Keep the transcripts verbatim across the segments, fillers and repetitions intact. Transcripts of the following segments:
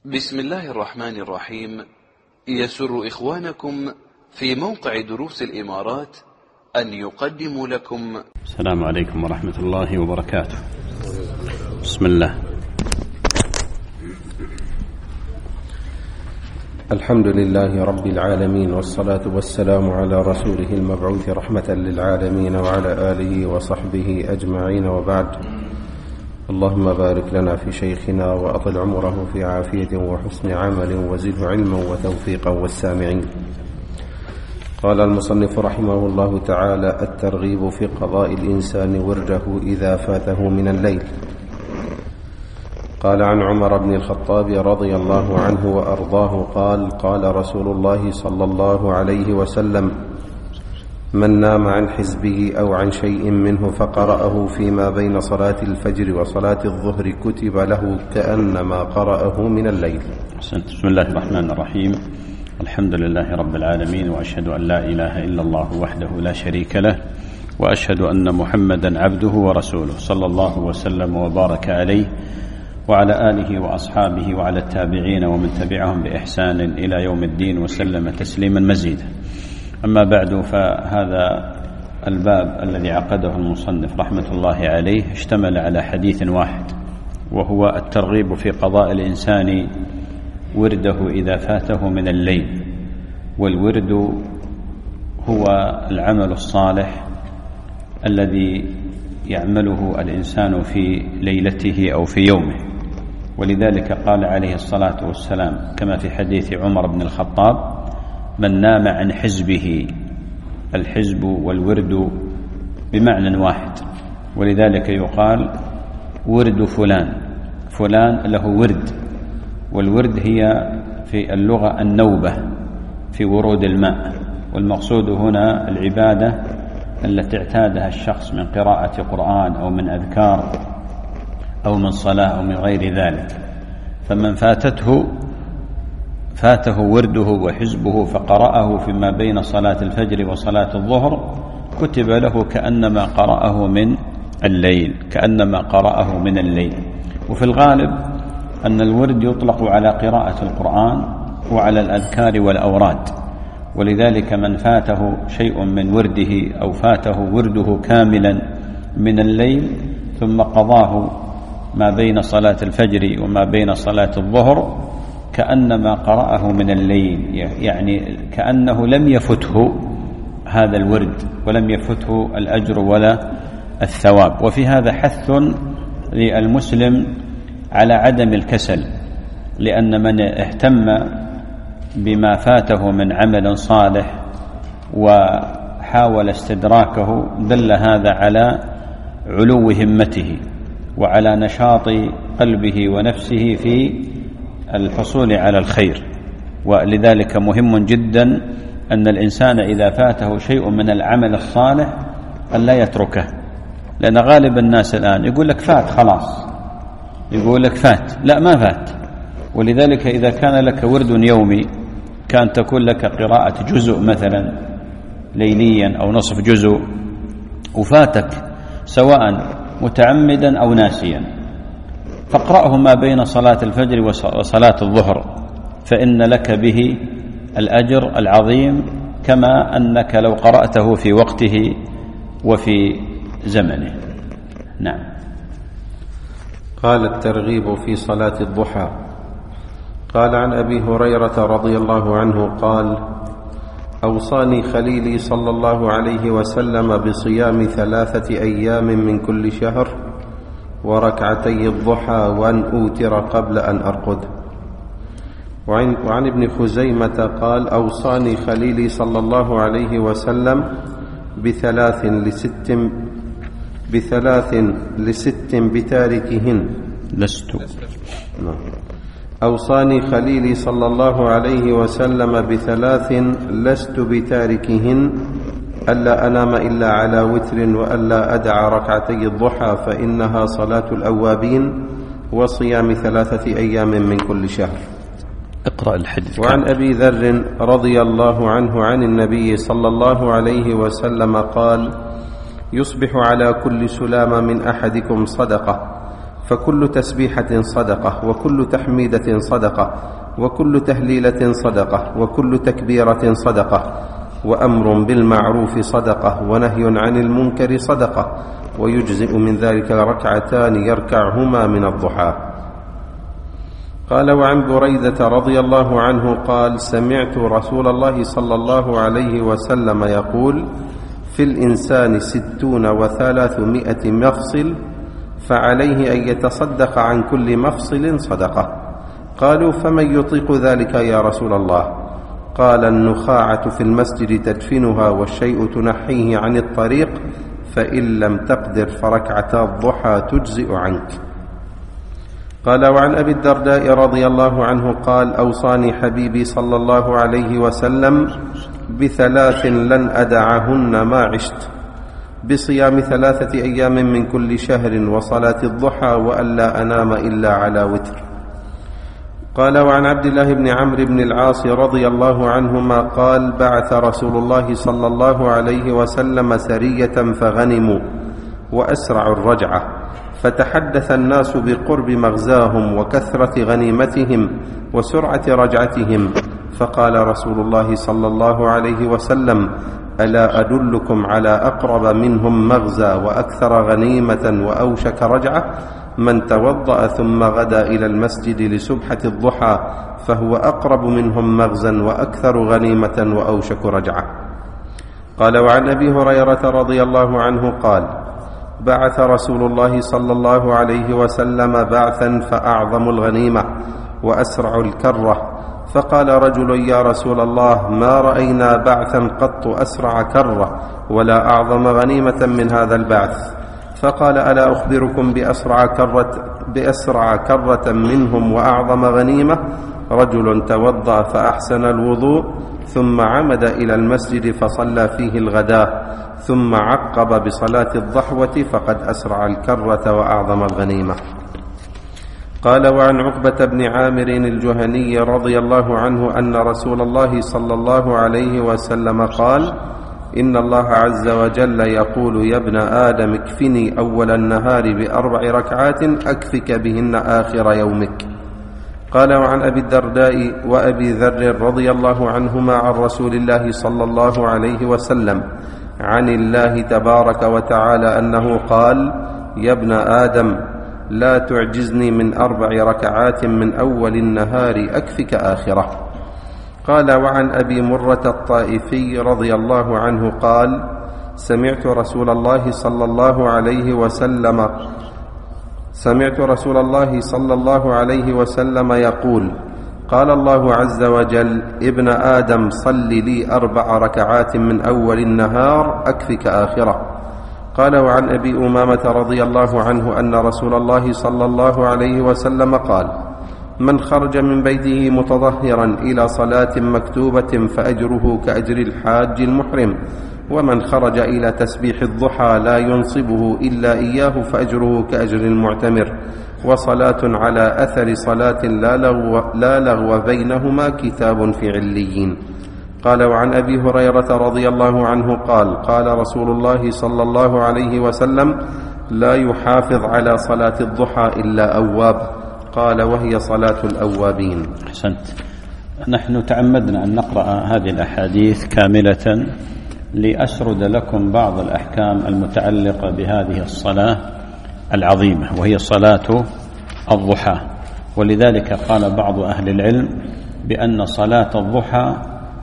بسم الله الرحمن الرحيم. يسر إخوانكم في موقع دروس الإمارات أن يقدموا لكم. السلام عليكم ورحمة الله وبركاته. بسم الله. الحمد لله رب العالمين، والصلاة والسلام على رسوله المبعوث رحمة للعالمين وعلى آله وصحبه أجمعين، وبعد. اللهم بارك لنا في شيخنا وأطل عمره في عافية وحسن عمل وزده علما وتوفيقا والسامعين. قال المصنف رحمه الله تعالى: الترغيب في قضاء الإنسان ورده إذا فاته من الليل. قال عن عمر بن الخطاب رضي الله عنه وأرضاه قال: قال رسول الله صلى الله عليه وسلم: من نام عن حزبه أو عن شيء منه فقرأه فيما بين صلاة الفجر وصلاة الظهر كتب له كأنما قرأه من الليل. بسم الله الرحمن الرحيم. الحمد لله رب العالمين، وأشهد أن لا إله إلا الله وحده لا شريك له، وأشهد أن محمدا عبده ورسوله، صلى الله وسلم وبارك عليه وعلى آله وأصحابه وعلى التابعين ومن تبعهم بإحسان إلى يوم الدين، وسلم تسليما مزيدا. أما بعد، فهذا الباب الذي عقده المصنف رحمة الله عليه اشتمل على حديث واحد، وهو الترغيب في قضاء الإنسان ورده إذا فاته من الليل. والورد هو العمل الصالح الذي يعمله الإنسان في ليلته أو في يومه، ولذلك قال عليه الصلاة والسلام كما في حديث عمر بن الخطاب: من نام عن حزبه. الحزب والورد بمعنى واحد، ولذلك يقال ورد فلان، فلان له ورد. والورد هي في اللغة النوبة في ورود الماء، والمقصود هنا العبادة التي اعتادها الشخص من قراءة قرآن أو من أذكار أو من صلاة أو من غير ذلك. فمن فاتته فاته ورده وحزبه فقرأه فيما بين صلاة الفجر وصلاة الظهر كتب له كأنما قرأه من الليل، كأنما قرأه من الليل. وفي الغالب أن الورد يطلق على قراءة القرآن وعلى الأذكار والأوراد، ولذلك من فاته شيء من ورده أو فاته ورده كاملا من الليل ثم قضاه ما بين صلاة الفجر وما بين صلاة الظهر كأنما قرأه من الليل، يعني كأنه لم يفته هذا الورد ولم يفته الأجر ولا الثواب. وفي هذا حث للمسلم على عدم الكسل، لأن من اهتم بما فاته من عمل صالح وحاول استدراكه دل هذا على علو همته وعلى نشاط قلبه ونفسه في الحصول على الخير. ولذلك مهم جدا أن الإنسان إذا فاته شيء من العمل الصالح أن لا يتركه، لأن غالب الناس الآن يقول لك فات خلاص، يقول لك فات، لا ما فات. ولذلك إذا كان لك ورد يومي، كان تكون لك قراءة جزء مثلا ليليا أو نصف جزء وفاتك سواء متعمدا أو ناسيا، فاقرأه ما بين صلاة الفجر وصلاة الظهر، فإن لك به الأجر العظيم كما أنك لو قرأته في وقته وفي زمنه. نعم. قال: الترغيب في صلاة الضحى. قال عن أبي هريرة رضي الله عنه قال: أوصاني خليلي صلى الله عليه وسلم بصيام ثلاثة أيام من كل شهر وركعتي الضحى وأن أوتر قبل أن أرقد. وعن, وعن ابن خزيمة قال: أوصاني خليلي صلى الله عليه وسلم بثلاث لست بثلاث لست بتاركهن لست أوصاني خليلي صلى الله عليه وسلم بثلاث لست بتاركهن: ألا أنام إلا على وتر، وألا أدع ركعتي الضحى فإنها صلاة الأوابين، وصيام ثلاثة أيام من كل شهر. اقرأ الحديث. وعن أبي ذر رضي الله عنه عن النبي صلى الله عليه وسلم قال: يصبح على كل سلامة من أحدكم صدقة، فكل تسبيحة صدقة، وكل تحميدة صدقة، وكل تهليلة صدقة، وكل تكبيرة صدقة، وأمر بالمعروف صدقة، ونهي عن المنكر صدقة، ويجزئ من ذلك ركعتان يركعهما من الضحى. قال: وعن بريدة رضي الله عنه قال: سمعت رسول الله صلى الله عليه وسلم يقول: في الإنسان ستون وثلاثمائة مفصل، فعليه أن يتصدق عن كل مفصل صدقة. قالوا: فمن يطيق ذلك يا رسول الله؟ قال: النخاعة في المسجد تدفنها، والشيء تنحيه عن الطريق، فإن لم تقدر فركعتا الضحى تجزئ عنك. قال: وعن أبي الدرداء رضي الله عنه قال: أوصاني حبيبي صلى الله عليه وسلم بثلاث لن أدعهن ما عشت: بصيام ثلاثة أيام من كل شهر، وصلاة الضحى، وألا أنام إلا على وتر. قال: وعن عبد الله بن عمرو بن العاص رضي الله عنهما قال: بعث رسول الله صلى الله عليه وسلم سرية فغنموا وأسرعوا الرجعة، فتحدث الناس بقرب مغزاهم وكثرة غنيمتهم وسرعة رجعتهم، فقال رسول الله صلى الله عليه وسلم: ألا أدلكم على أقرب منهم مغزى وأكثر غنيمة وأوشك رجعة؟ من توضأ ثم غدا إلى المسجد لسبحة الضحى فهو أقرب منهم مغزا وأكثر غنيمة وأوشك رجعة. قال: وعن أبي هريرة رضي الله عنه قال: بعث رسول الله صلى الله عليه وسلم بعثا فأعظم الغنيمة وأسرع الكرة، فقال رجل: يا رسول الله، ما رأينا بعثا قط أسرع كرة ولا أعظم غنيمة من هذا البعث. فقال: ألا أخبركم بأسرع كرة, بأسرع كرة منهم وأعظم غنيمة؟ رجل توضأ فأحسن الوضوء ثم عمد إلى المسجد فصلى فيه الغداء، ثم عقب بصلاة الضحوة، فقد أسرع الكرة وأعظم الغنيمة. قال: وعن عقبة بن عامر الجهني رضي الله عنه أن رسول الله صلى الله عليه وسلم قال: إن الله عز وجل يقول: يا ابن آدم، اكفني أول النهار بأربع ركعات أكفك بهن آخر يومك. قال: وعن أبي الدرداء وأبي ذر رضي الله عنهما عن رسول الله صلى الله عليه وسلم عن الله تبارك وتعالى أنه قال: يا ابن آدم، لا تعجزني من أربع ركعات من أول النهار أكفك آخره. قال: وعن أبي مرة الطائفي رضي الله عنه قال: سمعت رسول الله صلى الله عليه وسلم سمعت رسول الله صلى الله عليه وسلم يقول: قال الله عز وجل: ابن آدم، صل لي أربع ركعات من أول النهار أكفك آخره. قال: وعن أبي أمامة رضي الله عنه أن رسول الله صلى الله عليه وسلم قال: من خرج من بيته متطهرا إلى صلاة مكتوبة فأجره كأجر الحاج المحرم، ومن خرج إلى تسبيح الضحى لا ينصبه إلا إياه فأجره كأجر المعتمر، وصلاة على أثر صلاة لا لغو, لا لغو بينهما كتاب في عليين. قال: وعن أبي هريرة رضي الله عنه قال: قال رسول الله صلى الله عليه وسلم: لا يحافظ على صلاة الضحى إلا أواب. قال: وهي صلاة الأوابين. أحسنت. نحن تعمدنا أن نقرأ هذه الأحاديث كاملة لأسرد لكم بعض الأحكام المتعلقة بهذه الصلاة العظيمة، وهي صلاة الضحى. ولذلك قال بعض أهل العلم بأن صلاة الضحى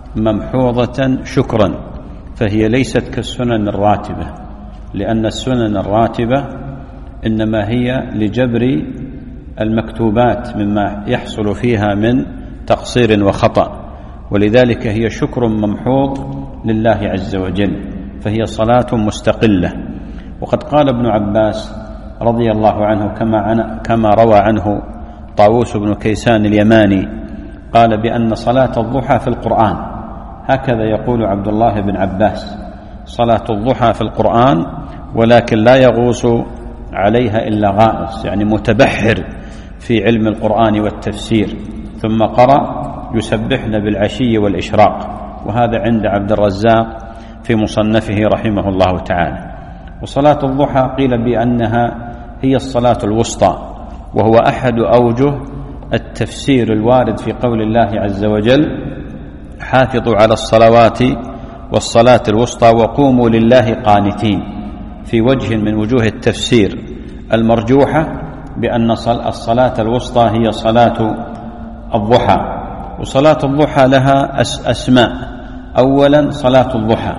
ممحوظة شكرا، فهي ليست كالسنن الراتبة، لأن السنن الراتبة إنما هي لجبر المكتوبات مما يحصل فيها من تقصير وخطأ، ولذلك هي شكر ممحوظ لله عز وجل، فهي صلاة مستقلة. وقد قال ابن عباس رضي الله عنه كما, كما روى عنه طاووس بن كيسان اليماني قال بأن صلاة الضحى في القرآن، هكذا يقول عبد الله بن عباس: صلاة الضحى في القرآن، ولكن لا يغوص عليها إلا غائص، يعني متبحر في علم القرآن والتفسير. ثم قرأ: يسبحن بالعشي والإشراق، وهذا عند عبد الرزاق في مصنفه رحمه الله تعالى. وصلاة الضحى قيل بأنها هي الصلاة الوسطى، وهو أحد أوجه التفسير الوارد في قول الله عز وجل: حافظوا على الصلوات والصلاة الوسطى وقوموا لله قانتين، في وجه من وجوه التفسير المرجوحة بأن الصلاة الوسطى هي صلاة الضحى. وصلاة الضحى لها أسماء. أولا صلاة الضحى،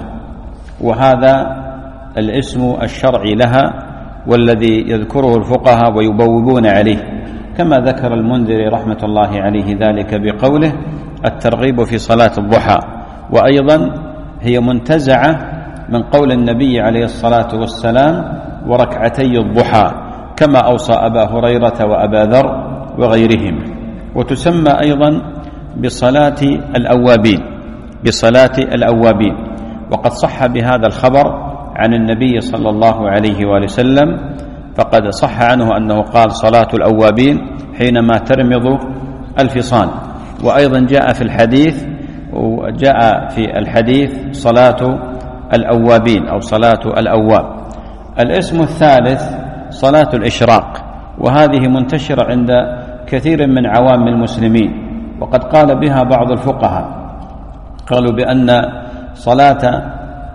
وهذا الاسم الشرعي لها والذي يذكره الفقهاء ويبوبون عليه، كما ذكر المنذري رحمة الله عليه ذلك بقوله: الترغيب في صلاة الضحى. وأيضا هي منتزعة من قول النبي عليه الصلاة والسلام: وركعتي الضحى، كما أوصى أبا هريرة وأبا ذر وغيرهم. وتسمى أيضا بصلاة الأوابين، بصلاة الأوابين. وقد صح بهذا الخبر عن النبي صلى الله عليه وآله وسلم، فقد صح عنه أنه قال: صلاة الأوابين حينما ترمض الفصال. وأيضا جاء في الحديث وجاء في الحديث صلاة الأوابين أو صلاة الأواب. الاسم الثالث صلاة الإشراق، وهذه منتشرة عند كثير من عوام المسلمين، وقد قال بها بعض الفقهاء، قالوا بأن صلاة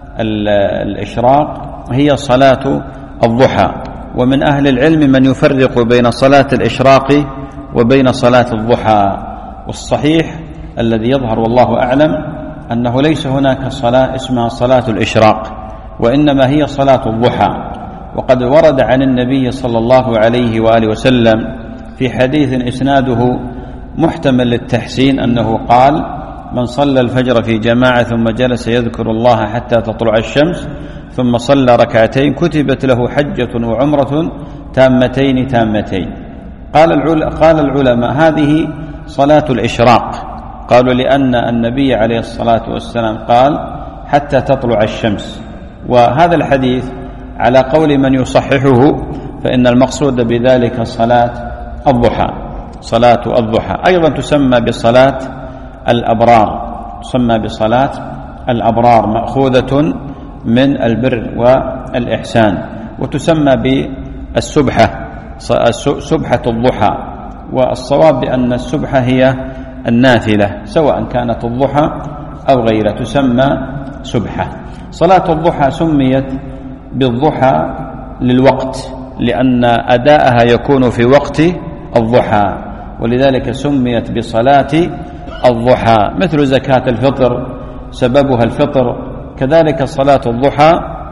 الإشراق هي صلاة الضحى. ومن أهل العلم من يفرق بين صلاة الإشراق وبين صلاة الضحى، والصحيح الذي يظهر والله أعلم أنه ليس هناك صلاة اسمها صلاة الإشراق، وإنما هي صلاة الضحى. وقد ورد عن النبي صلى الله عليه وآله وسلم في حديث إسناده محتمل للتحسين أنه قال: من صلى الفجر في جماعة ثم جلس يذكر الله حتى تطلع الشمس ثم صلى ركعتين كتبت له حجة وعمرة تامتين تامتين. قال قال العلماء: هذه صلاة الإشراق. قالوا: لأن النبي عليه الصلاة والسلام قال: حتى تطلع الشمس. وهذا الحديث على قول من يصححه فإن المقصود بذلك صلاة الضحى، صلاة الضحى. أيضا تسمى بصلاة الأبرار، تسمى بصلاة الأبرار، مأخوذة من البر والإحسان. وتسمى بالسبحة، سبحة الضحى. والصواب بأن السبحة هي النافلة، سواء كانت الضحى أو غيرها تسمى سبحة. صلاة الضحى سميت بالضحى للوقت، لأن أداءها يكون في وقت الضحى، ولذلك سميت بصلاة الضحى. مثل زكاة الفطر سببها الفطر، كذلك صلاة الضحى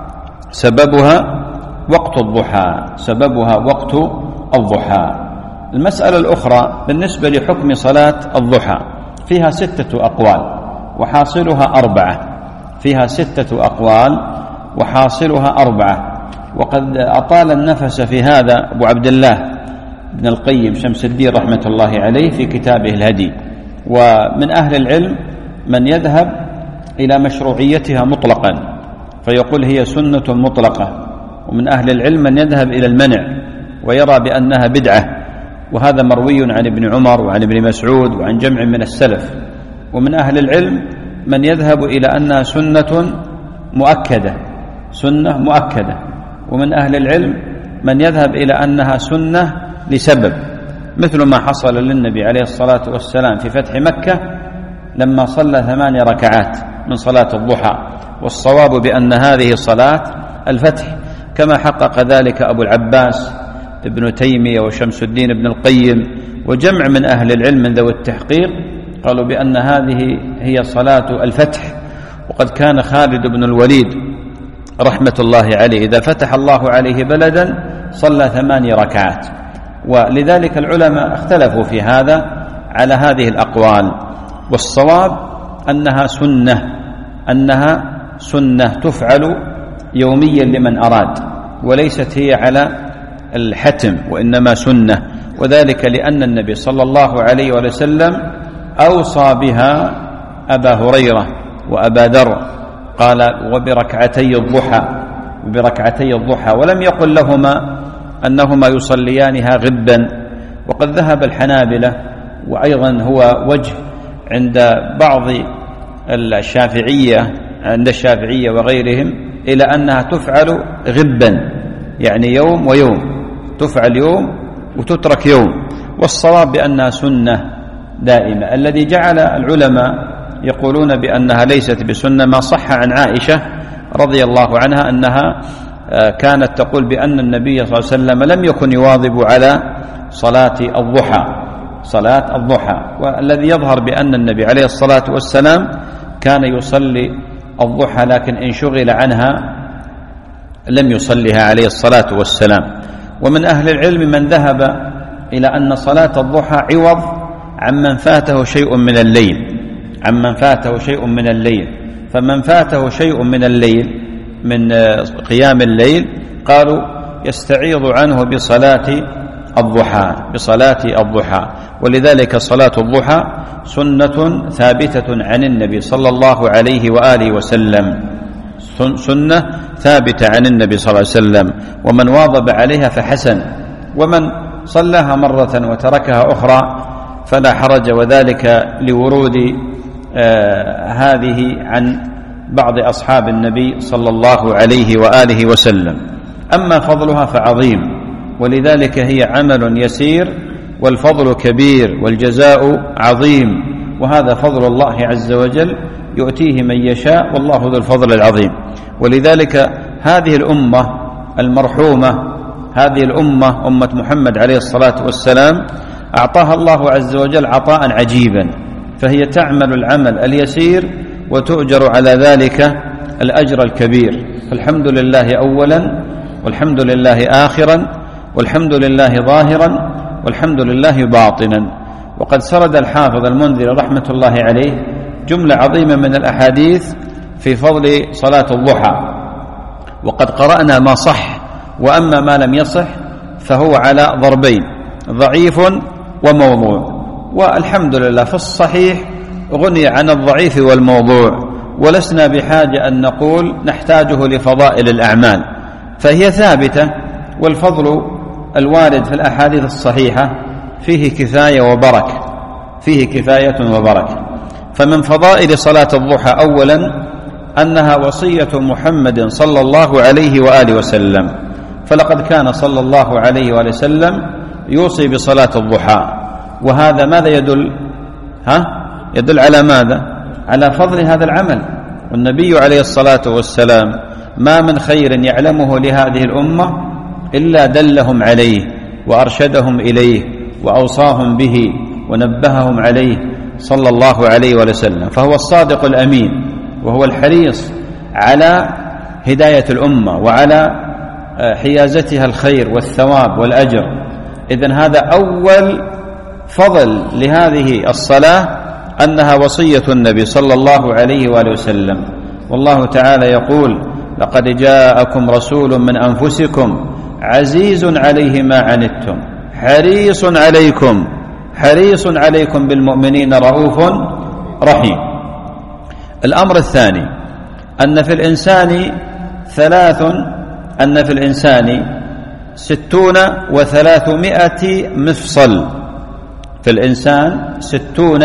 سببها وقت الضحى، سببها وقت الضحى. المسألة الأخرى بالنسبة لحكم صلاة الضحى فيها ستة أقوال وحاصلها أربعة، فيها ستة أقوال وحاصلها أربعة. وقد أطال النفس في هذا أبو عبد الله ابن القيم شمس الدين رحمة الله عليه في كتابه الهدي. ومن أهل العلم من يذهب إلى مشروعيتها مطلقا فيقول هي سنة مطلقة، ومن أهل العلم من يذهب إلى المنع ويرى بأنها بدعة، وهذا مروي عن ابن عمر وعن ابن مسعود وعن جمع من السلف. ومن أهل العلم من يذهب إلى أنها سنة مؤكدة، سنة مؤكدة. ومن أهل العلم من يذهب إلى أنها سنة لسبب، مثل ما حصل للنبي عليه الصلاة والسلام في فتح مكة لما صلى ثمان ركعات من صلاة الضحى، والصواب بأن هذه صلاة الفتح، كما حقق ذلك أبو العباس ابن تيمية وشمس الدين ابن القيم وجمع من أهل العلم من ذوي التحقيق، قالوا بأن هذه هي صلاة الفتح. وقد كان خالد بن الوليد رحمة الله عليه إذا فتح الله عليه بلدا صلى ثمان ركعات. ولذلك العلماء اختلفوا في هذا على هذه الأقوال، والصواب أنها سنة، أنها سنة تفعل يوميا لمن أراد، وليست هي على الحتم، وإنما سنة. وذلك لأن النبي صلى الله عليه وسلم أوصى بها أبا هريرة وأبا ذر، قال: وبركعتي الضحى، وبركعتي الضحى، ولم يقل لهما أنهما يصليانها غبا. وقد ذهب الحنابلة، وأيضا هو وجه عند بعض الشافعية، عند الشافعية وغيرهم، إلى أنها تفعل غبا، يعني يوم ويوم، تفعل يوم وتترك يوم، والصواب بأنها سنة دائمة. الذي جعل العلماء يقولون بأنها ليست بسنة ما صح عن عائشة رضي الله عنها أنها كانت تقول بأن النبي صلى الله عليه وسلم لم يكن يواظب على صلاة الضحى صلاة الضحى والذي يظهر بأن النبي عليه الصلاة والسلام كان يصلي الضحى، لكن إن شغل عنها لم يصليها عليه الصلاة والسلام. ومن أهل العلم من ذهب إلى أن صلاة الضحى عوض عمن فاته شيء من الليل عمن فاته شيء من الليل فمن فاته شيء من الليل من قيام الليل قالوا يستعيض عنه بصلاة الضحى بصلاة الضحى ولذلك صلاة الضحى سنة ثابتة عن النبي صلى الله عليه وآله وسلم سنة ثابتة عن النبي صلى الله عليه وسلم، ومن واظب عليها فحسن، ومن صلاها مرة وتركها أخرى فلا حرج، وذلك لورود آه هذه عن بعض أصحاب النبي صلى الله عليه وآله وسلم. أما فضلها فعظيم، ولذلك هي عمل يسير والفضل كبير والجزاء عظيم، وهذا فضل الله عز وجل يؤتيه من يشاء والله ذو الفضل العظيم. ولذلك هذه الأمة المرحومة هذه الأمة أمة محمد عليه الصلاة والسلام أعطاها الله عز وجل عطاء عجيبا، فهي تعمل العمل اليسير وتؤجر على ذلك الأجر الكبير. فالحمد لله أولا، والحمد لله آخرا، والحمد لله ظاهرا، والحمد لله باطنا. وقد سرد الحافظ المنذر رحمة الله عليه جملة عظيمة من الأحاديث في فضل صلاة الضحى، وقد قرأنا ما صح، وأما ما لم يصح فهو على ضربين: ضعيف وموضوع. والحمد لله في الصحيح غني عن الضعيف والموضوع، ولسنا بحاجة أن نقول نحتاجه لفضائل الأعمال، فهي ثابتة. والفضل الوارد في الأحاديث الصحيحة فيه كفاية وبركة فيه كفاية وبركة. فمن فضائل صلاة الضحى أولا أنها وصية محمد صلى الله عليه وآله وسلم، فلقد كان صلى الله عليه وآله وسلم يوصي بصلاة الضحى، وهذا ماذا يدل؟ ها؟ يدل على ماذا؟ على فضل هذا العمل. والنبي عليه الصلاة والسلام ما من خير يعلمه لهذه الأمة إلا دلهم عليه وأرشدهم إليه وأوصاهم به ونبههم عليه صلى الله عليه وسلم، فهو الصادق الأمين، وهو الحريص على هداية الأمة وعلى حيازتها الخير والثواب والأجر. إذن هذا أول فضل لهذه الصلاة، أنها وصية النبي صلى الله عليه وآله وسلم. والله تعالى يقول: لقد جاءكم رسول من أنفسكم عزيز عليه ما عنتم حريص عليكم حريص عليكم بالمؤمنين رؤوف رحيم. الأمر الثاني أن في الإنسان ثلاث أن في الإنسان ستون وثلاثمائة مفصل في الإنسان ستون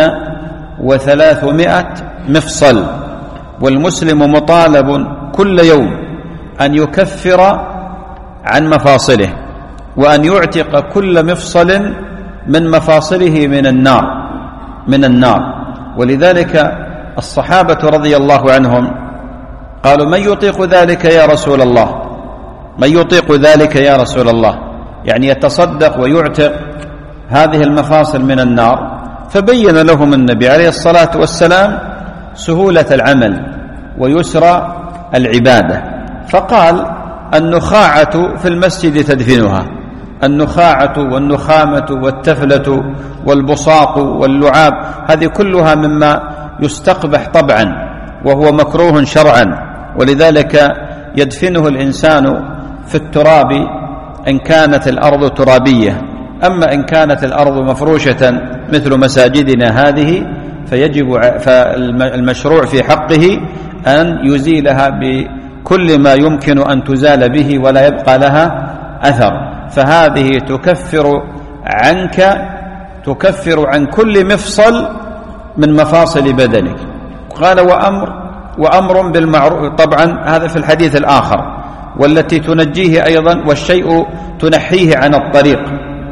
وثلاثمائة مفصل، والمسلم مطالب كل يوم أن يكفر عن مفاصله، وأن يعتق كل مفصل من مفاصله من النار من النار ولذلك الصحابة رضي الله عنهم قالوا: من يطيق ذلك يا رسول الله من يطيق ذلك يا رسول الله يعني يتصدق ويعتق هذه المفاصل من النار. فبين لهم النبي عليه الصلاة والسلام سهولة العمل ويسر العبادة، فقال: النخاعة في المسجد تدفنها. النخاعة والنخامة والتفلة والبصاق واللعاب هذه كلها مما يستقبح طبعا وهو مكروه شرعا، ولذلك يدفنه الإنسان في التراب إن كانت الأرض ترابية. أما إن كانت الأرض مفروشة مثل مساجدنا هذه فيجب فالمشروع في حقه أن يزيلها بكل ما يمكن أن تزال به ولا يبقى لها أثر، فهذه تكفر عنك تكفر عن كل مفصل من مفاصل بدنك. قال: وأمر وأمر بالمعروف. طبعا هذا في الحديث الآخر: والتي تنجيه أيضا، والشيء تنحيه عن الطريق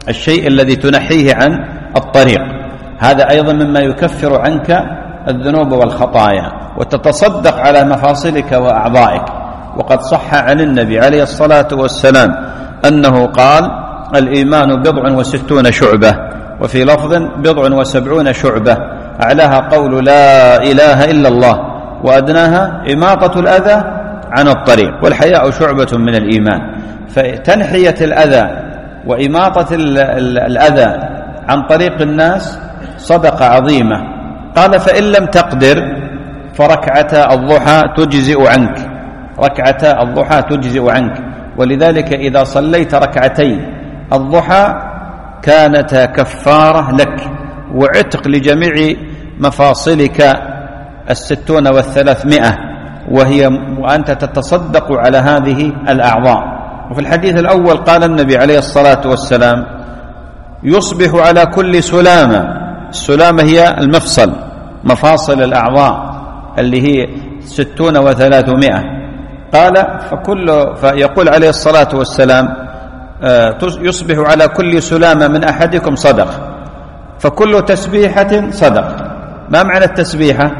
الشيء الذي تنحيه عن الطريق، هذا أيضا مما يكفر عنك الذنوب والخطايا، وتتصدق على مفاصلك وأعضائك. وقد صح عن النبي عليه الصلاة والسلام أنه قال: الإيمان بضع وستون شعبة، وفي لفظ بضع وسبعون شعبة، أعلاها قول لا إله إلا الله، وأدناها إماطة الأذى عن الطريق، والحياء شعبة من الإيمان. فتنحية الأذى وإماطة الأذى عن طريق الناس صدقة عظيمة. قال: فإن لم تقدر فركعتا الضحى تجزئ عنك، ركعتا الضحى تجزئ عنك. ولذلك إذا صليت ركعتي الضحى كانتا كفارة لك وعتق لجميع مفاصلك الستون والثلاثمائة، وهي وأنت تتصدق على هذه الأعضاء. وفي الحديث الأول قال النبي عليه الصلاة والسلام: يصبح على كل سلامة، السلامة هي المفصل، مفاصل الأعضاء اللي هي ستون وثلاثمائة. قال فكل فيقول عليه الصلاة والسلام: يصبح على كل سلامة من أحدكم صدق، فكل تسبيحة صدق. ما معنى التسبيحة؟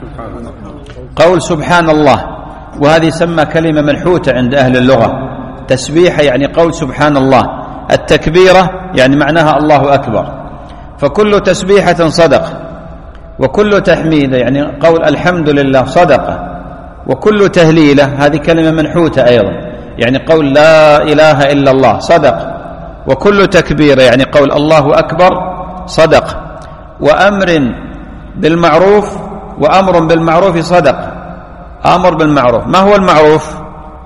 قول سبحان الله، وهذه سمى كلمة منحوتة عند أهل اللغة. تسبيحة يعني قول سبحان الله. التكبيرة يعني معناها الله أكبر. فكل تسبيحة صدق، وكل تحميدة يعني قول الحمد لله صدقة، وكل تهليلة هذه كلمة منحوتة أيضا يعني قول لا إله إلا الله صدق، وكل تكبيرة يعني قول الله أكبر صدق، وأمر بالمعروف وأمر بالمعروف صدق. أمر بالمعروف، ما هو المعروف؟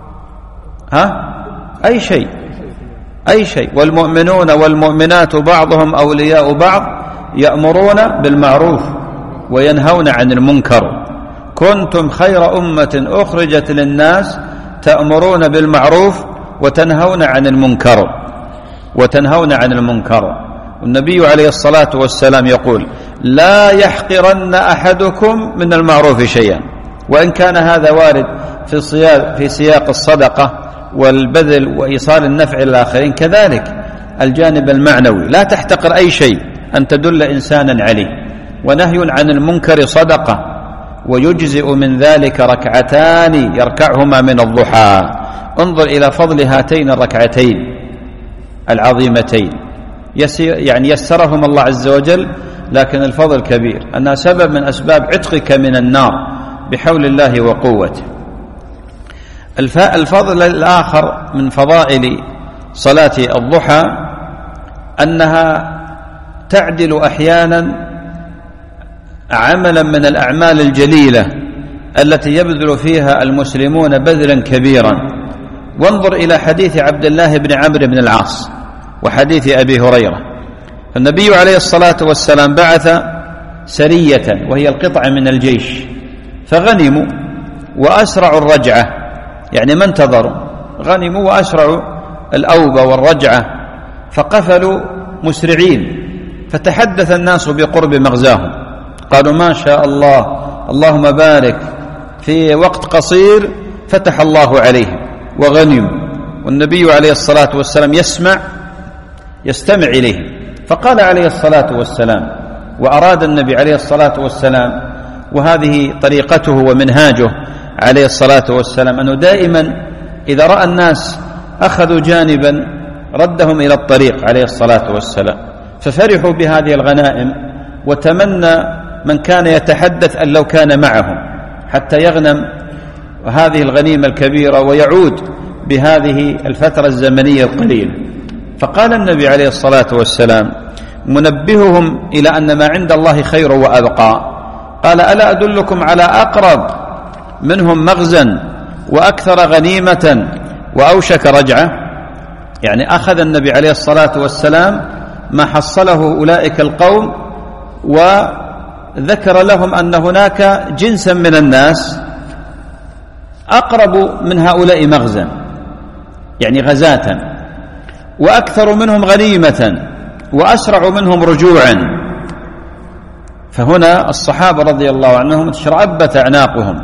ها؟ أي شيء، أي شيء. والمؤمنون والمؤمنات بعضهم أولياء بعض يأمرون بالمعروف وينهون عن المنكر. كنتم خير أمة أخرجت للناس تأمرون بالمعروف وتنهون عن المنكر وتنهون عن المنكر. والنبي عليه الصلاة والسلام يقول: لا يحقرن أحدكم من المعروف شيئا. وإن كان هذا وارد في سياق, في سياق الصدقة والبذل وإيصال النفع للآخرين، كذلك الجانب المعنوي لا تحتقر أي شيء أن تدل إنسانا عليه. ونهي عن المنكر صدقة، ويجزئ من ذلك ركعتان يركعهما من الضحى. انظر إلى فضل هاتين الركعتين العظيمتين، يعني يسرهم الله عز وجل، لكن الفضل كبير، أنها سبب من أسباب عتقك من النار بحول الله وقوته. الفضل الآخر من فضائل صلاة الضحى أنها تعدل أحيانا عملا من الأعمال الجليلة التي يبذل فيها المسلمون بذلا كبيرا. وانظر إلى حديث عبد الله بن عمرو بن العاص وحديث أبي هريرة. النبي عليه الصلاة والسلام بعث سرية وهي القطعة من الجيش، فغنموا وأسرعوا الرجعة، يعني ما انتظروا، غنموا وأسرعوا الأوبة والرجعة، فقفلوا مسرعين. فتحدث الناس بقرب مغزاهم، قالوا: ما شاء الله، اللهم بارك، في وقت قصير فتح الله عليهم وغنموا. والنبي عليه الصلاة والسلام يسمع يستمع إليه. فقال عليه الصلاة والسلام، وأراد النبي عليه الصلاة والسلام، وهذه طريقته ومنهاجه عليه الصلاة والسلام، أنه دائما إذا رأى الناس أخذوا جانبا ردهم إلى الطريق عليه الصلاة والسلام. ففرحوا بهذه الغنائم، وتمنى من كان يتحدث أن لو كان معهم حتى يغنم هذه الغنيمة الكبيرة ويعود بهذه الفترة الزمنية القليلة. فقال النبي عليه الصلاة والسلام منبههم إلى أن ما عند الله خير وأبقى، قال: ألا أدلكم على أقرب منهم مغزا وأكثر غنيمة وأوشك رجعة؟ يعني أخذ النبي عليه الصلاة والسلام ما حصله أولئك القوم، وذكر لهم أن هناك جنسا من الناس أقرب من هؤلاء مغزا، يعني غزاة، وأكثر منهم غنيمة وأسرع منهم رجوعا. فهنا الصحابة رضي الله عنهم تشرعبت أعناقهم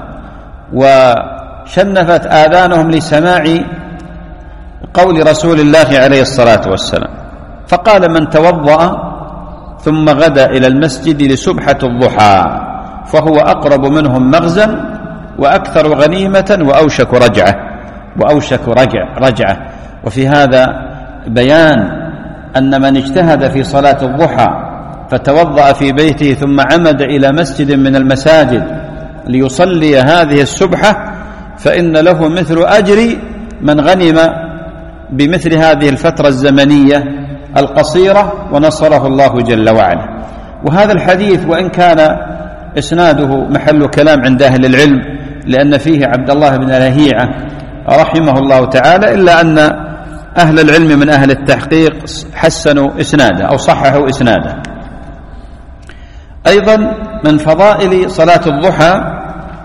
وشنفت آذانهم لسماع قول رسول الله عليه الصلاة والسلام. فقال: من توضأ ثم غدا إلى المسجد لسبحة الضحى فهو أقرب منهم مغزا وأكثر غنيمة وأوشك رجعة وأوشك رجع رجعة. وفي هذا بيان أن من اجتهد في صلاة الضحى فتوضأ في بيته ثم عمد إلى مسجد من المساجد ليصلي هذه السبحة فإن له مثل أجر من غنم بمثل هذه الفترة الزمنية القصيرة ونصره الله جل وعلا. وهذا الحديث وإن كان إسناده محل كلام عند أهل العلم لأن فيه عبد الله بن لهيعة رحمه الله تعالى، إلا أن أهل العلم من أهل التحقيق حسنوا إسناده أو صححوا إسناده. أيضا من فضائل صلاة الضحى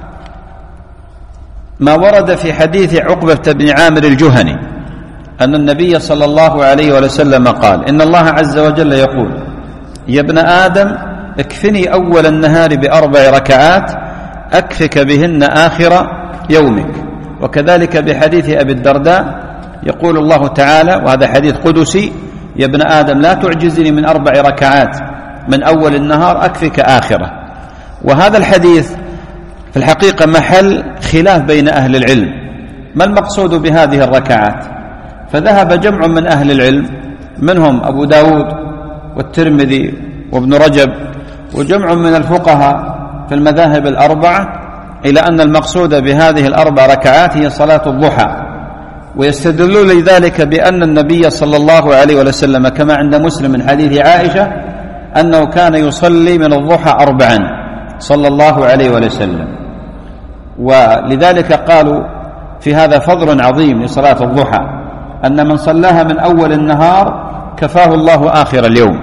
ما ورد في حديث عقبة بن عامر الجهني أن النبي صلى الله عليه وسلم قال: إن الله عز وجل يقول: يا ابن آدم اكفني أول النهار بأربع ركعات أكفك بهن آخر يومك. وكذلك بحديث أبي الدرداء يقول الله تعالى، وهذا حديث قدسي: يا ابن آدم لا تعجزني من أربع ركعات من أول النهار أكفك آخره. وهذا الحديث في الحقيقة محل خلاف بين أهل العلم، ما المقصود بهذه الركعات؟ فذهب جمع من أهل العلم منهم أبو داود والترمذي وابن رجب وجمع من الفقهاء في المذاهب الأربعة إلى أن المقصود بهذه الأربع ركعات هي صلاة الضحى، ويستدلون لذلك بأن النبي صلى الله عليه وسلم كما عند مسلم من حديث عائشة أنه كان يصلي من الضحى أربعا صلى الله عليه وسلم. ولذلك قالوا في هذا فضل عظيم لصلاة الضحى أن من صلاها من أول النهار كفاه الله آخر اليوم.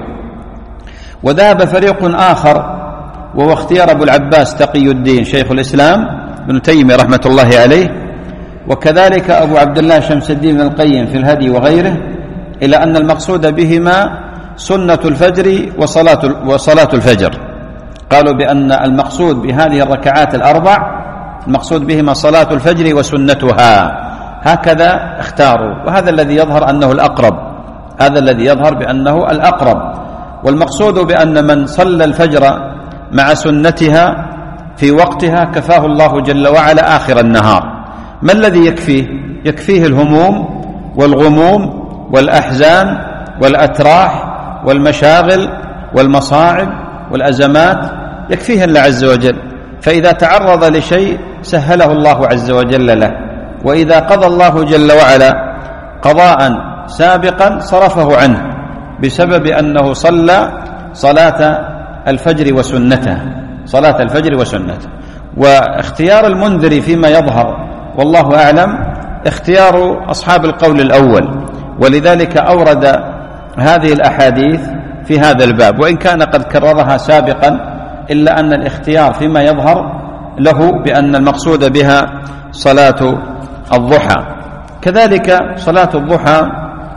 وذهب فريق آخر وهو اختيار أبو العباس تقي الدين شيخ الإسلام ابن تيمية رحمة الله عليه، وكذلك أبو عبد الله شمس الدين بن القيم في الهدي وغيره، إلى أن المقصود بهما سنة الفجر وصلاة وصلاة الفجر. قالوا بأن المقصود بهذه الركعات الأربع المقصود بهما صلاة الفجر وسنتها، هكذا اختاروا، وهذا الذي يظهر أنه الأقرب هذا الذي يظهر بأنه الأقرب. والمقصود بأن من صلى الفجر مع سنتها في وقتها كفاه الله جل وعلا آخر النهار. ما الذي يكفيه؟ يكفيه الهموم والغموم والأحزان والأتراح والمشاغل والمصاعب والأزمات، يكفيه الله عز وجل. فإذا تعرض لشيء سهله الله عز وجل له، وإذا قضى الله جل وعلا قضاء سابقا صرفه عنه بسبب أنه صلى صلاة الفجر وسنته صلاة الفجر وسنته. واختيار المنذر فيما يظهر والله أعلم اختيار أصحاب القول الأول، ولذلك أورد هذه الأحاديث في هذا الباب، وإن كان قد كررها سابقا إلا أن الاختيار فيما يظهر له بأن المقصود بها صلاة الضحى. كذلك صلاة الضحى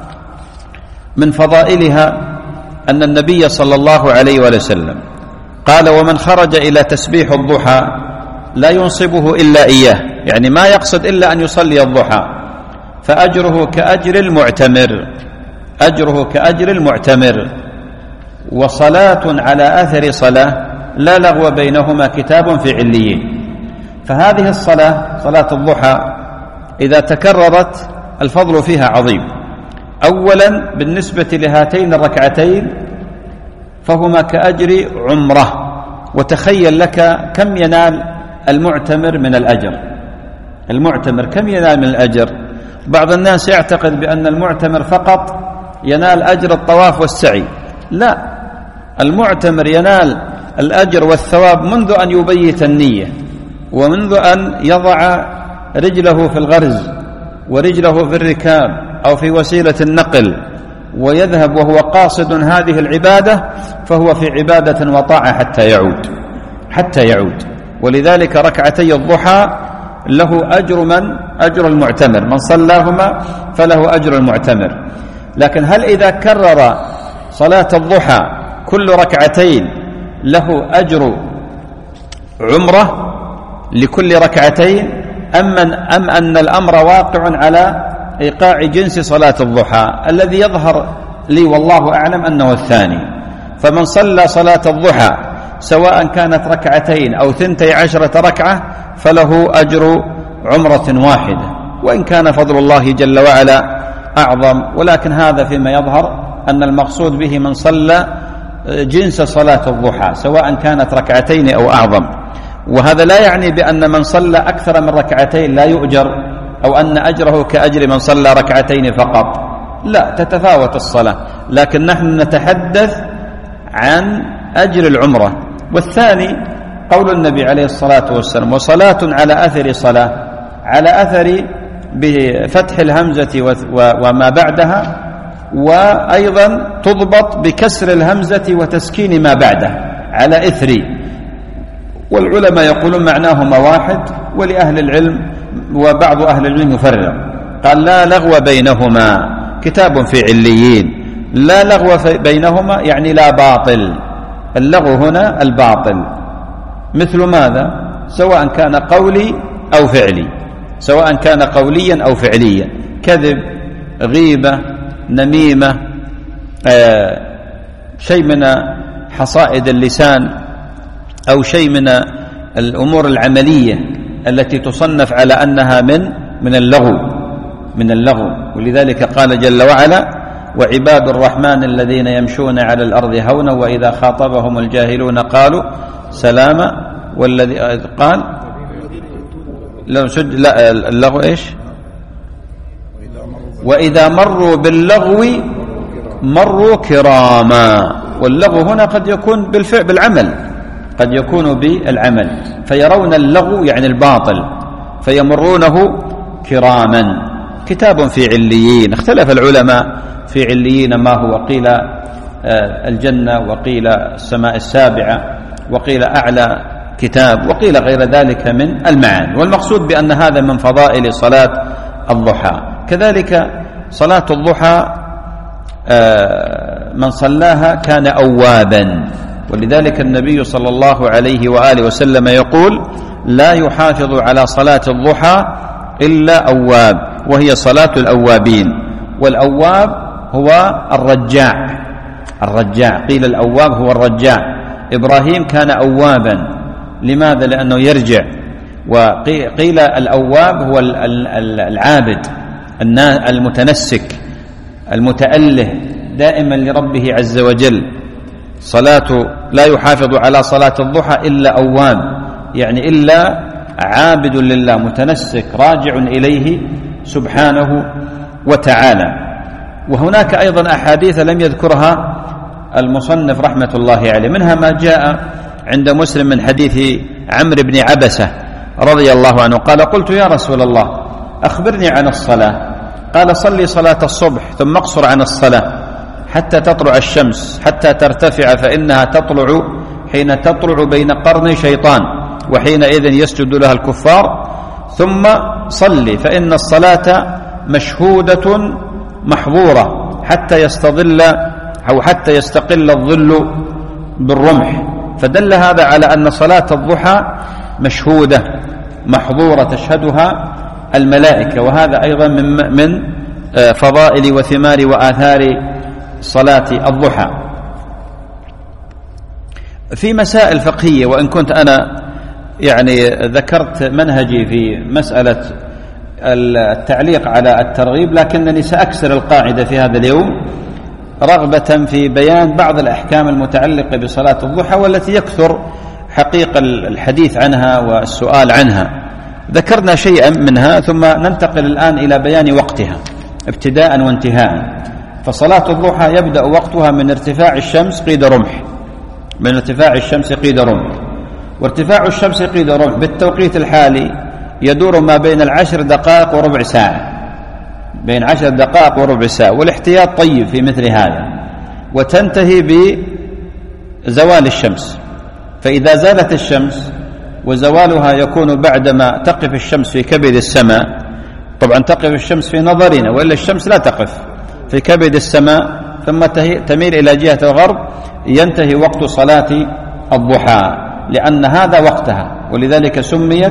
من فضائلها أن النبي صلى الله عليه وسلم قال: ومن خرج إلى تسبيح الضحى لا ينصبه إلا إياه، يعني ما يقصد إلا أن يصلي الضحى، فأجره كأجر المعتمر أجره كأجر المعتمر وصلاة على أثر صلاة لا لغو بينهما كتاب في عليين. فهذه الصلاة صلاة الضحى إذا تكررت الفضل فيها عظيم. أولا بالنسبة لهاتين الركعتين فهما كأجر عمرة، وتخيل لك كم ينال المعتمر من الأجر المعتمر كم ينال من الأجر. بعض الناس يعتقد بأن المعتمر فقط ينال أجر الطواف والسعي، لا، المعتمر ينال الأجر والثواب منذ أن يبيت النية، ومنذ أن يضع رجله في الغرز ورجله في الركاب أو في وسيلة النقل ويذهب وهو قاصد هذه العبادة، فهو في عبادة وطاعة حتى يعود حتى يعود ولذلك ركعتي الضحى له أجر من أجر المعتمر، من صلاهما فله أجر المعتمر. لكن هل إذا كرر صلاة الضحى كل ركعتين له أجر عمرة لكل ركعتين، أم, من أم أن الأمر واقع على إيقاع جنس صلاة الضحى؟ الذي يظهر لي والله أعلم أنه الثاني. فمن صلى صلاة الضحى سواء كانت ركعتين أو ثنتي عشرة ركعة فله أجر عمرة واحدة، وإن كان فضل الله جل وعلا أعظم، ولكن هذا فيما يظهر أن المقصود به من صلى جنس صلاة الضحى سواء كانت ركعتين أو أعظم. وهذا لا يعني بأن من صلى أكثر من ركعتين لا يؤجر، أو أن أجره كأجر من صلى ركعتين فقط، لا، تتفاوت الصلاة، لكن نحن نتحدث عن أجر العمرة. والثاني قول النبي عليه الصلاة والسلام: وصلاة على أثر صلاة، على أثر بفتح الهمزة وما بعدها، وأيضا تضبط بكسر الهمزة وتسكين ما بعدها على إثر. والعلماء يقولون معناهما واحد، ولأهل العلم وبعض أهل العلم يفرق، قال: لا لغو بينهما، كتاب في عليين، لا لغو بينهما يعني لا باطل. اللغو هنا الباطل، مثل ماذا؟ سواء كان قولي أو فعلي، سواء كان قوليا أو فعليا، كذب، غيبة، نميمة، آه شيء من حصائد اللسان، أو شيء من الأمور العملية التي تصنف على أنها من من اللغو من اللغو ولذلك قال جل وعلا: وعباد الرحمن الذين يمشون على الأرض هونا وإذا خاطبهم الجاهلون قالوا سلاما. والذي قال لا اللغو إيش؟ وإذا مروا باللغو مروا كراما. واللغو هنا قد يكون بالفعل بالعمل، قد يكون بالعمل، فيرون اللغو يعني الباطل فيمرونه كراما. كتاب في عليين، اختلف العلماء في عليين ما هو، قيل الجنة، وقيل السماء السابعة، وقيل أعلى كتاب، وقيل غير ذلك من المعاني. والمقصود بأن هذا من فضائل صلاة الضحى. كذلك صلاة الضحى من صلاها كان أوابا، ولذلك النبي صلى الله عليه وآله وسلم يقول: لا يحافظ على صلاة الضحى إلا أواب، وهي صلاة الأوابين. والأواب هو الرجاع، الرجاع قيل الأواب هو الرجاع. إبراهيم كان أوابا، لماذا؟ لأنه يرجع. وقيل الأواب هو العابد المتنسك المتأله دائما لربه عز وجل. صلاة لا يحافظ على صلاة الضحى إلا أواب، يعني إلا عابد لله متنسك راجع إليه سبحانه وتعالى. وهناك أيضا أحاديث لم يذكرها المصنف رحمة الله عليه، منها ما جاء عند مسلم من حديث عمرو بن عبسة رضي الله عنه قال: قلت يا رسول الله أخبرني عن الصلاة. قال: صلي صلاة الصبح ثم اقصر عن الصلاة حتى تطلع الشمس حتى ترتفع، فإنها تطلع حين تطلع بين قرني شيطان، وحينئذ يسجد لها الكفار. ثم صلي فإن الصلاة مشهودة محظورة حتى يستظل أو حتى يستقل الظل بالرمح. فدل هذا على أن صلاة الضحى مشهودة محظورة تشهدها الملائكة، وهذا أيضا من من فضائل وثمار وآثار صلاة الضحى. في مسائل فقهية، وإن كنت أنا يعني ذكرت منهجي في مسألة التعليق على الترغيب، لكنني سأكسر القاعدة في هذا اليوم رغبة في بيان بعض الأحكام المتعلقة بصلاة الضحى، والتي يكثر حقيقة الحديث عنها والسؤال عنها. ذكرنا شيئا منها، ثم ننتقل الآن إلى بيان وقتها ابتداء وانتهاء. فصلاة الضحى يبدأ وقتها من ارتفاع الشمس قيد رمح، من ارتفاع الشمس قيد رمح. وارتفاع الشمس قيد رمح بالتوقيت الحالي يدور ما بين العشر دقائق وربع ساعة، بين عشر دقائق وربع ساعة، والاحتياط طيب في مثل هذا. وتنتهي بزوال الشمس، فإذا زالت الشمس، وزوالها يكون بعدما تقف الشمس في كبد السماء، طبعا تقف الشمس في نظرنا، وإلا الشمس لا تقف في كبد السماء ثم تميل إلى جهة الغرب، ينتهي وقت صلاة الضحى، لأن هذا وقتها، ولذلك سميت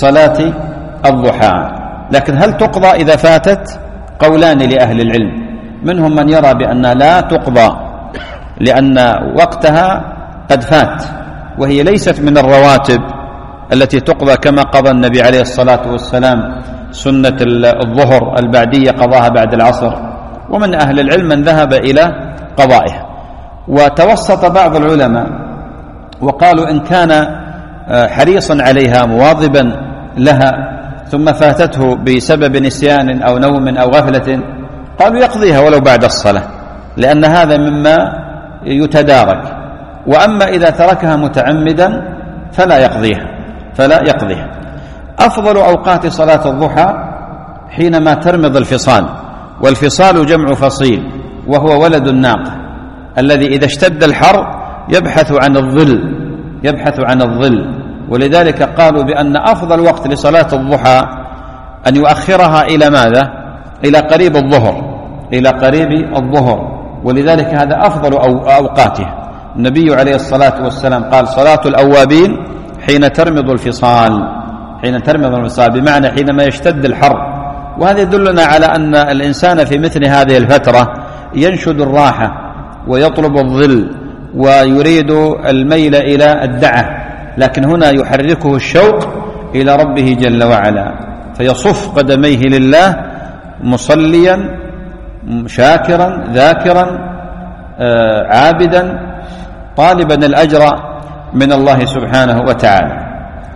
بصلاة الضحى. لكن هل تقضى إذا فاتت؟ قولان لأهل العلم. منهم من يرى بأنها لا تقضى لأن وقتها قد فات، وهي ليست من الرواتب التي تقضى كما قضى النبي عليه الصلاة والسلام سنة الظهر البعدية قضاها بعد العصر. ومن أهل العلم من ذهب إلى قضائها. وتوسط بعض العلماء وقالوا إن كان حريصا عليها مواظبا لها ثم فاتته بسبب نسيان أو نوم أو غفلة قالوا يقضيها ولو بعد الصلاة، لأن هذا مما يتدارك. وأما إذا تركها متعمدا فلا يقضيها فلا يقضيها. أفضل أوقات صلاة الضحى حينما ترمض الفصال، والفصال جمع فصيل وهو ولد الناقة الذي إذا اشتد الحر يبحث عن الظل يبحث عن الظل ولذلك قالوا بأن أفضل وقت لصلاة الضحى أن يؤخرها إلى ماذا؟ إلى قريب الظهر إلى قريب الظهر ولذلك هذا أفضل أوقاتها. النبي عليه الصلاة والسلام قال صلاة الأوابين حين ترمض الفصال حين ترمض الفصال بمعنى حينما يشتد الحر. وهذا يدلنا على أن الإنسان في مثل هذه الفترة ينشد الراحة ويطلب الظل ويريد الميل إلى الدعة، لكن هنا يحركه الشوق إلى ربه جل وعلا فيصف قدميه لله مصليا شاكرا ذاكرا عابدا طالبا الأجر من الله سبحانه وتعالى.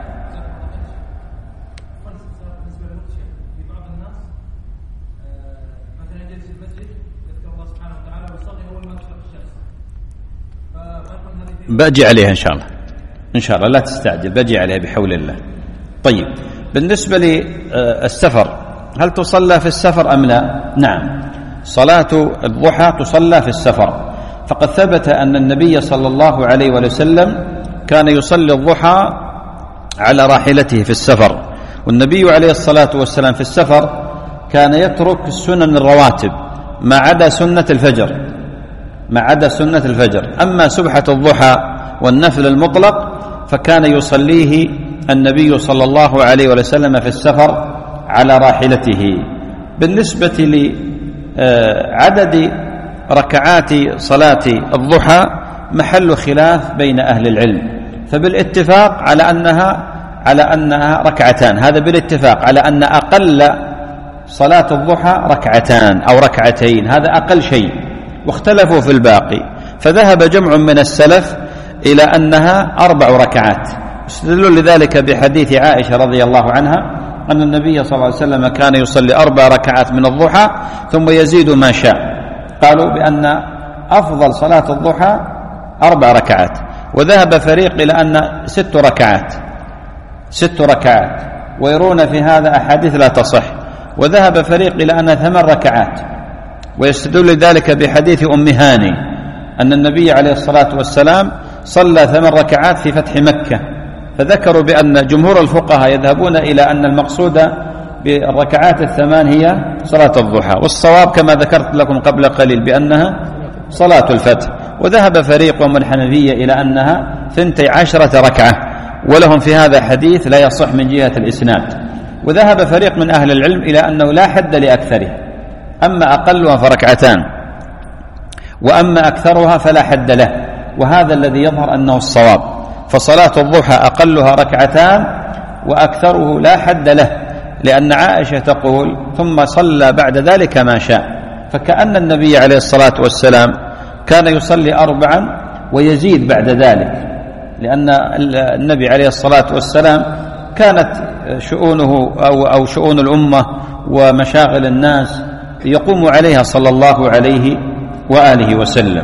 بأجي عليها إن شاء الله إن شاء الله لا تستعجل، بأجي عليها بحول الله. طيب، بالنسبة للسفر هل تصلى في السفر أم لا؟ نعم، صلاة الضحى تصلى في السفر، فقد ثبت أن النبي صلى الله عليه وسلم كان يصلي الضحى على راحلته في السفر. والنبي عليه الصلاة والسلام في السفر كان يترك السنن الرواتب ما عدا سنة الفجر ما عدا سنة الفجر أما سبحة الضحى والنفل المطلق فكان يصليه النبي صلى الله عليه وسلم في السفر على راحلته. بالنسبة لعدد ركعات صلاة الضحى محل خلاف بين أهل العلم، فبالاتفاق على أنها على أنها ركعتان، هذا بالاتفاق على أن أقل صلاة الضحى ركعتان أو ركعتين، هذا أقل شيء، واختلفوا في الباقي. فذهب جمع من السلف إلى أنها أربع ركعات، استدلوا لذلك بحديث عائشة رضي الله عنها أن النبي صلى الله عليه وسلم كان يصلي أربع ركعات من الضحى ثم يزيد ما شاء. قالوا بأن أفضل صلاة الضحى أربع ركعات. وذهب فريق إلى أن ست ركعات ست ركعات ويرون في هذا أحاديث لا تصح. وذهب فريق إلى أن ثمان ركعات، ويستدل ذلك بحديث أم هاني أن النبي عليه الصلاة والسلام صلى ثمان ركعات في فتح مكة. فذكروا بأن جمهور الفقهاء يذهبون إلى أن المقصود بالركعات الثمان هي صلاة الضحى، والصواب كما ذكرت لكم قبل قليل بأنها صلاة الفتح. وذهب فريق من الحنفية إلى أنها ثنتي عشرة ركعة، ولهم في هذا حديث لا يصح من جهة الإسناد. وذهب فريق من أهل العلم إلى أنه لا حد لأكثره، أما أقلها فركعتان وأما أكثرها فلا حد له، وهذا الذي يظهر أنه الصواب. فصلاة الضحى أقلها ركعتان وأكثره لا حد له، لأن عائشة تقول ثم صلى بعد ذلك ما شاء، فكأن النبي عليه الصلاة والسلام كان يصلي أربعا ويزيد بعد ذلك، لأن النبي عليه الصلاة والسلام كانت شؤونه أو, أو شؤون الأمة ومشاغل الناس يقوم عليها صلى الله عليه وآله وسلم.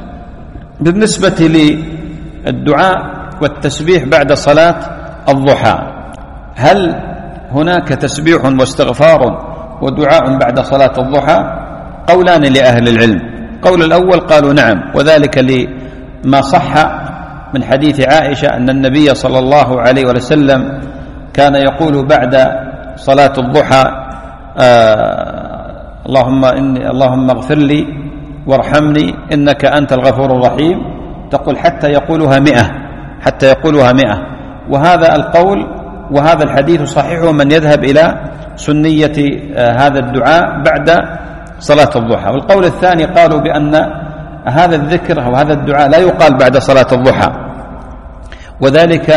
بالنسبة للدعاء والتسبيح بعد صلاة الضحى، هل هناك تسبيح واستغفار ودعاء بعد صلاة الضحى؟ قولان لأهل العلم. قول الأول قالوا نعم، وذلك لما صح من حديث عائشة أن النبي صلى الله عليه وسلم كان يقول بعد صلاة الضحى آه اللهم إني اللهم اغفر لي وارحمني إنك أنت الغفور الرحيم، تقول حتى يقولها مئة حتى يقولها مئة. وهذا القول وهذا الحديث صحيح من يذهب إلى سنية آه هذا الدعاء بعد صلاة الضحى. والقول الثاني قالوا بأن هذا الذكر أو هذا الدعاء لا يقال بعد صلاة الضحى، وذلك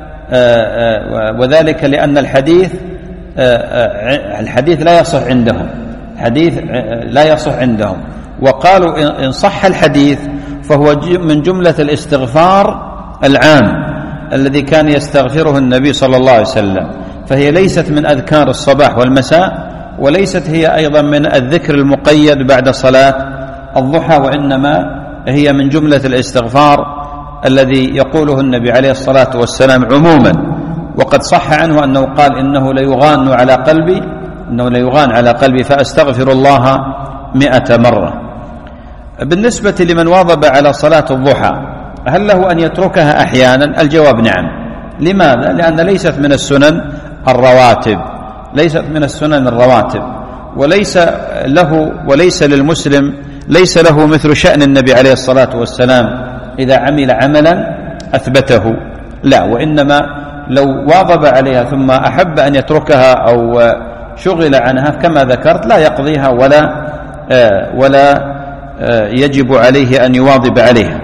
وذلك لأن الحديث الحديث لا يصح عندهم، حديث لا يصح عندهم. وقالوا إن صح الحديث فهو من جملة الاستغفار العام الذي كان يستغفره النبي صلى الله عليه وسلم، فهي ليست من أذكار الصباح والمساء، وليست هي أيضا من الذكر المقيد بعد صلاة الضحى، وإنما هي من جملة الاستغفار الذي يقوله النبي عليه الصلاة والسلام عموما. وقد صح عنه أنه قال إنه ليغان على قلبي إنه ليغان على قلبي فأستغفر الله مئة مرة. بالنسبة لمن واظب على صلاة الضحى هل له أن يتركها أحيانا؟ الجواب نعم. لماذا؟ لأن ليست من السنن الرواتب ليست من السنن الرواتب وليس له وليس للمسلم ليس له مثل شأن النبي عليه الصلاة والسلام إذا عمل عملا أثبته، لا، وإنما لو واظب عليها ثم أحب أن يتركها أو شغل عنها كما ذكرت لا يقضيها ولا ولا يجب عليه أن يواظب عليها.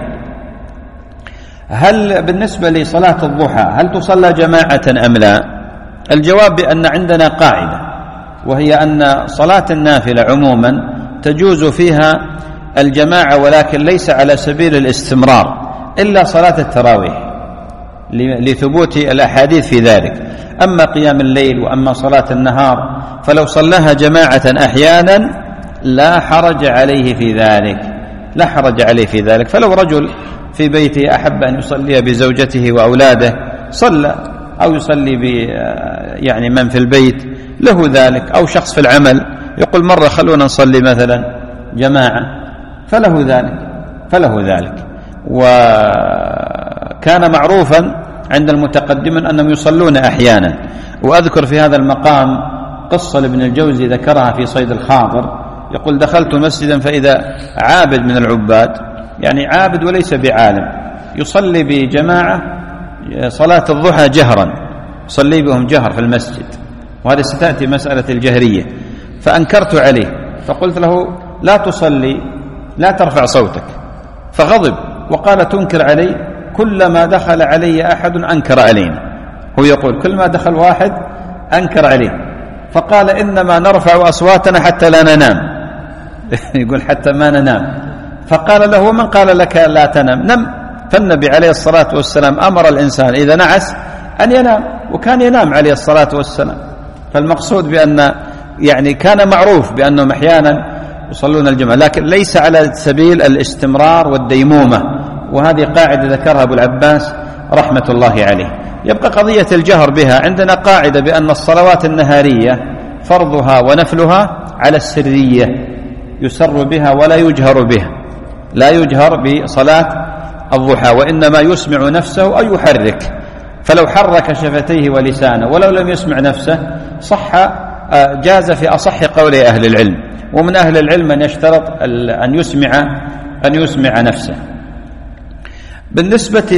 هل بالنسبة لصلاة الضحى هل تصلى جماعة أم لا؟ الجواب بأن عندنا قاعدة، وهي أن صلاة النافلة عموما تجوز فيها الجماعة ولكن ليس على سبيل الاستمرار إلا صلاة التراويح لثبوت الأحاديث في ذلك. أما قيام الليل وأما صلاة النهار فلو صلاها جماعة أحيانا لا حرج عليه في ذلك لا حرج عليه في ذلك فلو رجل في بيته أحب أن يصلي بزوجته وأولاده صلى، أو يصلي ب يعني من في البيت له ذلك، أو شخص في العمل يقول مرة خلونا نصلي مثلا جماعة فله ذلك فله ذلك وكان معروفا عند المتقدمين أنهم يصلون أحيانا. وأذكر في هذا المقام قصة لابن الجوزي ذكرها في صيد الخاطر، يقول دخلت مسجدا فإذا عابد من العباد، يعني عابد وليس بعالم، يصلي بجماعة صلاة الضحى جهرا، صلي بهم جهر في المسجد، وهذا ستأتي مسألة الجهرية. فأنكرت عليه فقلت له لا تصلي لا ترفع صوتك، فغضب وقال تنكر علي، كلما دخل علي أحد أنكر علينا. هو يقول كل ما دخل واحد أنكر عليه، فقال إنما نرفع أصواتنا حتى لا ننام يقول حتى ما ننام. فقال له من قال لك لا تنام؟ نم. فالنبي عليه الصلاة والسلام أمر الإنسان إذا نعس أن ينام، وكان ينام عليه الصلاة والسلام. فالمقصود بأن يعني كان معروف بأنهم أحيانا يصلون الجمعة، لكن ليس على سبيل الاستمرار والديمومة، وهذه قاعدة ذكرها أبو العباس رحمة الله عليه. يبقى قضية الجهر بها، عندنا قاعدة بأن الصلوات النهارية فرضها ونفلها على السرية، يسر بها ولا يجهر بها، لا يجهر بصلاة الضحى، وإنما يسمع نفسه أو يحرك، فلو حرك شفتيه ولسانه ولو لم يسمع نفسه صح، جاز في أصح قول أهل العلم. ومن أهل العلم من يشترط أن يسمع أن يسمع نفسه. بالنسبة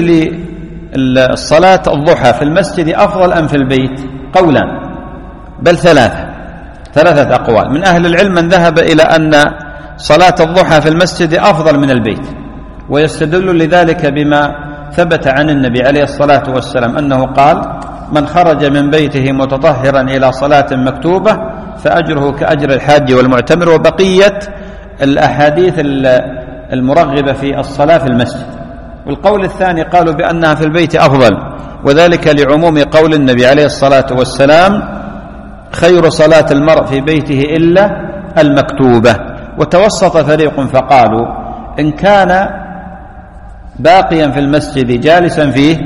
للصلاة الضحى في المسجد أفضل أم في البيت؟ قولان بل ثلاثة ثلاثة أقوال. من أهل العلم من ذهب إلى أن صلاة الضحى في المسجد أفضل من البيت، ويستدل لذلك بما ثبت عن النبي عليه الصلاة والسلام أنه قال من خرج من بيته متطهرا إلى صلاة مكتوبة فأجره كأجر الحاج والمعتمر، وبقية الأحاديث المرغبة في الصلاة في المسجد. والقول الثاني قالوا بأنها في البيت أفضل، وذلك لعموم قول النبي عليه الصلاة والسلام خير صلاة المرء في بيته إلا المكتوبة. وتوسط فريق فقالوا إن كان باقيا في المسجد جالسا فيه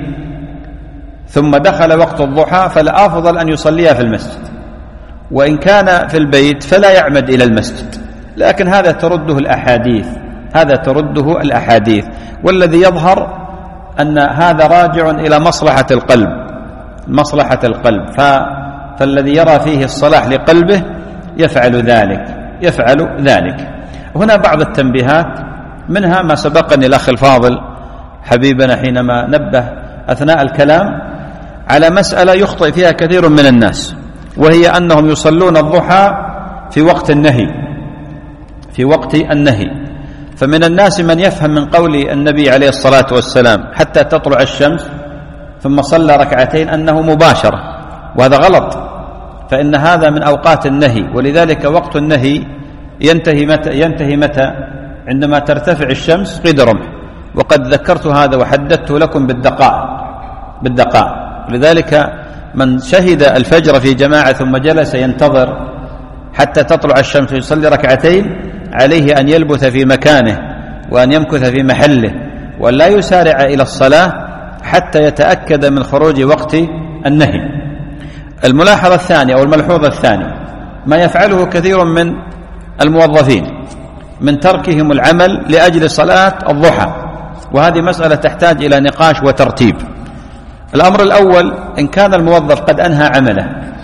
ثم دخل وقت الضحى فالأفضل أن يصليها في المسجد، وإن كان في البيت فلا يعمد إلى المسجد. لكن هذا ترده الأحاديث هذا ترده الأحاديث والذي يظهر أن هذا راجع إلى مصلحة القلب مصلحة القلب فالذي يرى فيه الصلاح لقلبه يفعل ذلك يفعل ذلك. هنا بعض التنبيهات، منها ما سبقني الأخ الفاضل حبيبنا حينما نبه أثناء الكلام على مسألة يخطئ فيها كثير من الناس، وهي أنهم يصلون الضحى في وقت النهي في وقت النهي. فمن الناس من يفهم من قول النبي عليه الصلاة والسلام حتى تطلع الشمس ثم صلى ركعتين أنه مباشرة، وهذا غلط، فإن هذا من أوقات النهي، ولذلك وقت النهي ينتهي متى؟ ينتهي متى؟ عندما ترتفع الشمس قيد رمح، وقد ذكرت هذا وحددت لكم بالدقائق بالدقائق لذلك من شهد الفجر في جماعة ثم جلس ينتظر حتى تطلع الشمس ويصلي ركعتين عليه أن يلبث في مكانه وأن يمكث في محله وأن لا يسارع إلى الصلاة حتى يتأكد من خروج وقت النهي. الملاحظة الثانية أو الملحوظة الثانية ما يفعله كثير من الموظفين من تركهم العمل لأجل صلاة الضحى، وهذه مسألة تحتاج إلى نقاش وترتيب. الأمر الأول، إن كان الموظف قد أنهى عمله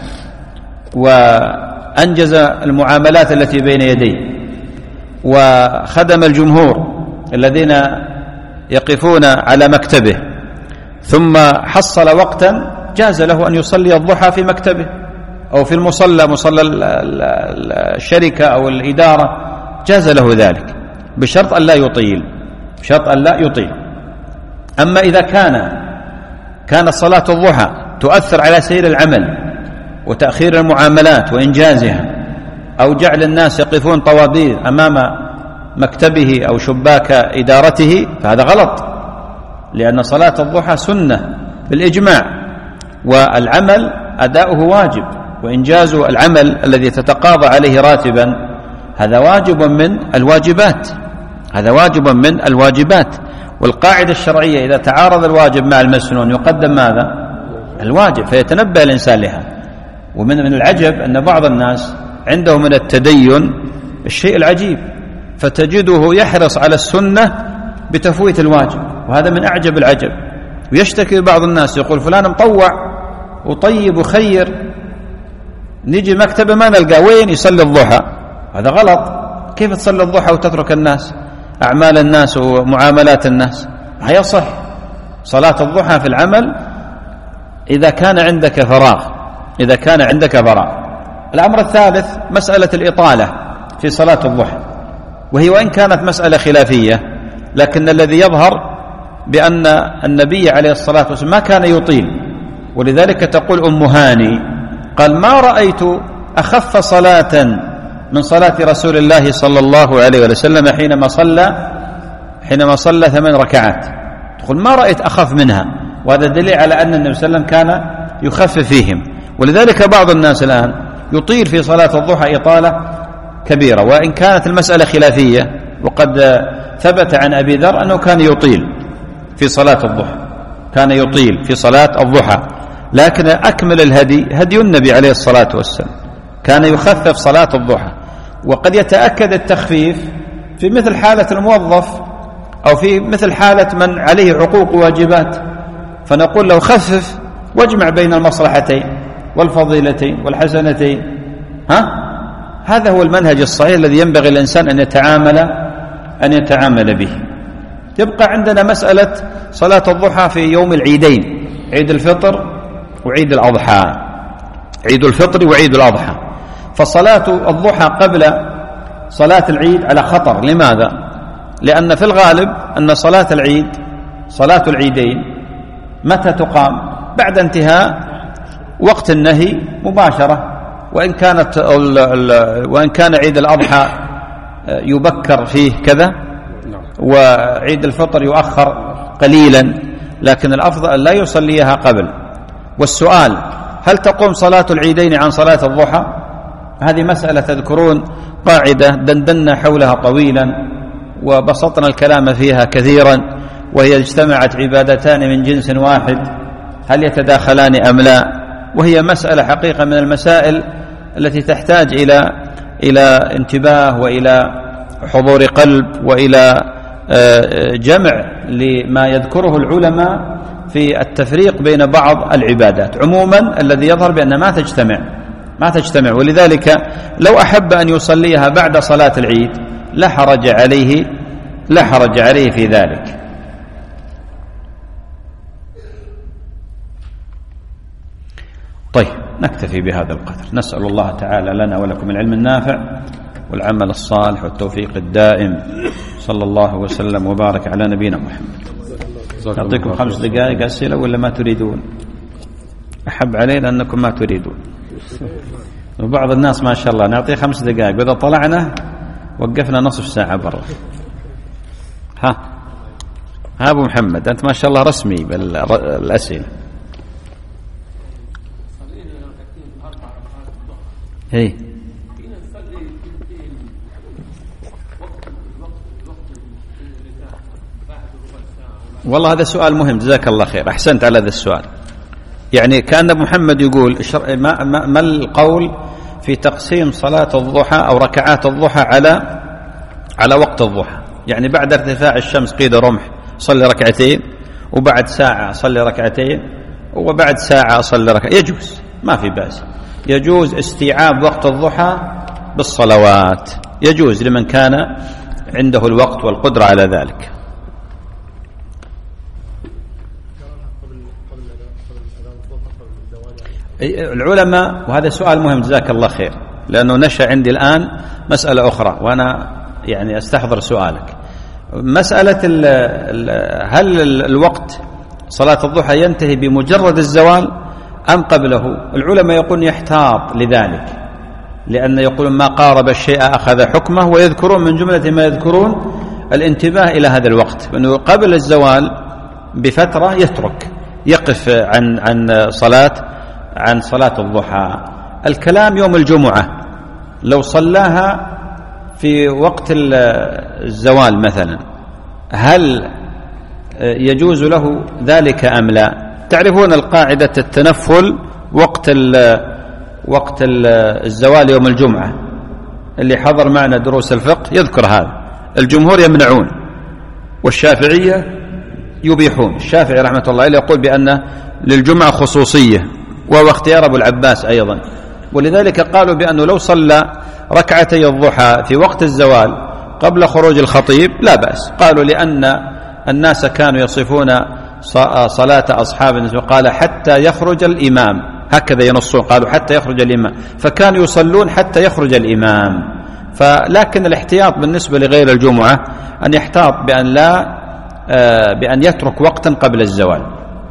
وأنجز المعاملات التي بين يديه وخدم الجمهور الذين يقفون على مكتبه ثم حصل وقتا، جاز له أن يصلي الضحى في مكتبه أو في المصلى، مصلى الشركة أو الإدارة، جاز له ذلك بشرط أن لا يطيل بشرط أن لا يطيل. أما إذا كان كانت صلاة الضحى تؤثر على سير العمل وتأخير المعاملات وإنجازها أو جعل الناس يقفون طوابير أمام مكتبه أو شباك إدارته، فهذا غلط، لأن صلاة الضحى سنة بالإجماع، والعمل أداؤه واجب، وإنجاز العمل الذي تتقاضى عليه راتبا هذا واجب من الواجبات هذا واجب من الواجبات. والقاعدة الشرعية إذا تعارض الواجب مع المسنون يقدم ماذا؟ الواجب، فيتنبه الإنسان لها. ومن من العجب أن بعض الناس عنده من التدين الشيء العجيب، فتجده يحرص على السنة بتفويت الواجب، وهذا من أعجب العجب. ويشتكي بعض الناس يقول فلان مطوع وطيب وخير، نيجي مكتبه ما نلقى وين يصلي الضحى. هذا غلط. كيف تصلي الضحى وتترك الناس أعمال الناس ومعاملات الناس؟ ما يصح. صلاة الضحى في العمل إذا كان عندك فراغ إذا كان عندك فراغ. الأمر الثالث مسألة الإطالة في صلاة الضحى، وهي وإن كانت مسألة خلافية لكن الذي يظهر بأن النبي عليه الصلاة والسلام ما كان يطيل، ولذلك تقول أم هاني قال ما رأيت أخف صلاة من صلاة رسول الله صلى الله عليه وسلم حينما صلى حينما صلى ثمان ركعات، تقول ما رأيت أخف منها، وهذا دليل على أن النبي صلى الله عليه وسلم كان يخفف فيهم. ولذلك بعض الناس الآن يطيل في صلاة الضحى إطالة كبيرة، وإن كانت المسألة خلافية، وقد ثبت عن أبي ذر أنه كان يطيل في صلاة الضحى كان يطيل في صلاة الضحى لكن أكمل الهدي هدي النبي عليه الصلاة والسلام، كان يخفف صلاة الضحى. وقد يتأكد التخفيف في مثل حالة الموظف أو في مثل حالة من عليه حقوق وواجبات، فنقول له خفف واجمع بين المصلحتين والفضيلتين والحسنتين. ها؟ هذا هو المنهج الصحيح الذي ينبغي الإنسان أن يتعامل أن يتعامل به. يبقى عندنا مسألة صلاة الضحى في يوم العيدين، عيد الفطر وعيد الأضحى عيد الفطر وعيد الأضحى. فصلاة الضحى قبل صلاة العيد على خطر. لماذا؟ لأن في الغالب أن صلاة العيد صلاة العيدين متى تقام؟ بعد انتهاء وقت النهي مباشرة، وإن كانت وإن كان عيد الأضحى يبكر فيه كذا وعيد الفطر يؤخر قليلا، لكن الأفضل لا يصليها قبل. والسؤال هل تقوم صلاة العيدين عن صلاة الضحى؟ هذه مسألة تذكرون قاعدة دندنا حولها طويلا وبسطنا الكلام فيها كثيرا، وهي اجتمعت عبادتان من جنس واحد هل يتداخلان أم لا؟ وهي مسألة حقيقة من المسائل التي تحتاج إلى إلى انتباه وإلى حضور قلب وإلى جمع لما يذكره العلماء في التفريق بين بعض العبادات. عموما الذي يظهر بأن ما تجتمع ما تجتمع ولذلك لو أحب أن يصليها بعد صلاة العيد لا حرج عليه لا حرج عليه في ذلك. طيب نكتفي بهذا القدر، نسأل الله تعالى لنا ولكم العلم النافع والعمل الصالح والتوفيق الدائم. صلى الله وسلم وبارك على نبينا محمد. أعطيكم خمس دقائق أسئلة ولا ما تريدون؟ أحب علينا أنكم ما تريدون. وبعض الناس ما شاء الله نعطيه خمس دقائق وإذا طلعنا وقفنا نصف ساعة برا. ها ها أبو محمد أنت ما شاء الله رسمي بالأسئلة. إيه والله هذا سؤال مهم، جزاك الله خير، أحسنت على هذا السؤال. يعني كان أبو محمد يقول ما, ما, ما القول في تقسيم صلاة الضحى أو ركعات الضحى على على وقت الضحى؟ يعني بعد ارتفاع الشمس قيد رمح صلي ركعتين، وبعد ساعة صلي ركعتين، وبعد ساعة صلي ركعتين. يجوز، ما في بأس، يجوز استيعاب وقت الضحى بالصلوات، يجوز لمن كان عنده الوقت والقدرة على ذلك. العلماء، وهذا سؤال مهم جزاك الله خير، لأنه نشأ عندي الآن مسألة أخرى وأنا يعني أستحضر سؤالك. مسألة ال ال هل الوقت صلاة الضحى ينتهي بمجرد الزوال أم قبله؟ العلماء يقولون يحتاط لذلك، لأن يقولون ما قارب الشيء أخذ حكمه، ويذكرون من جملة ما يذكرون الانتباه إلى هذا الوقت، أنه قبل الزوال بفترة يترك يقف عن عن صلاة عن صلاة الضحى. الكلام يوم الجمعة لو صلاها في وقت الزوال مثلا هل يجوز له ذلك أم لا؟ تعرفون القاعدة التنفل وقت وقت الزوال يوم الجمعة، اللي حضر معنا دروس الفقه يذكر هذا. الجمهور يمنعون والشافعية يبيحون. الشافعي رحمة الله عليه يقول بأن للجمعة خصوصية، وهو اختيار أبو العباس أيضا، ولذلك قالوا بأنه لو صلى ركعتي الضحى في وقت الزوال قبل خروج الخطيب لا بأس. قالوا لأن الناس كانوا يصفون صلاة أصحاب النبي قال حتى يخرج الإمام، هكذا ينصون، قالوا حتى يخرج الإمام، فكانوا يصلون حتى يخرج الإمام. فلكن الاحتياط بالنسبة لغير الجمعة أن يحتاط بأن لا بأن يترك وقتا قبل الزوال.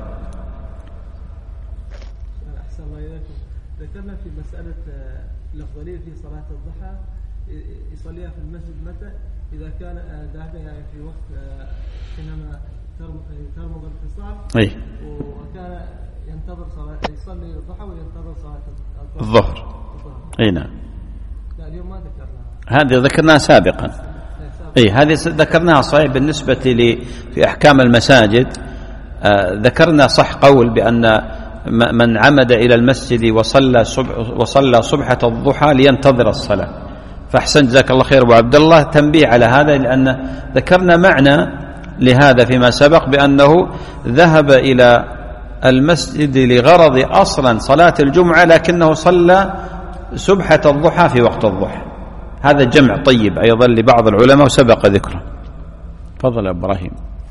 ذكرنا في مسألة الأفضلية في صلاة الضحى يصليها في المسجد متى؟ إذا كان ذهب يعني في وقت حينما ترمض الفصال، أي، وكان ينتظر صلاة، يصلي الضحى وينتظر صلاة الظهر. أي نعم. لا اليوم ما ذكرناها، هذه ذكرناها سابقا. أي هذه ذكرناها صحيح. بالنسبة لي في أحكام المساجد آه ذكرنا صح قول بأن من عمد إلى المسجد وصلى صبح وصلى صبحة الضحى لينتظر الصلاة، فأحسن جزاك الله خير أبو عبد الله تنبيه على هذا، لأن ذكرنا معنى لهذا فيما سبق بأنه ذهب إلى المسجد لغرض أصلا صلاة الجمعة، لكنه صلى صبحة الضحى في وقت الضحى. هذا جمع طيب أيضا لبعض العلماء وسبق ذكره. تفضل إبراهيم.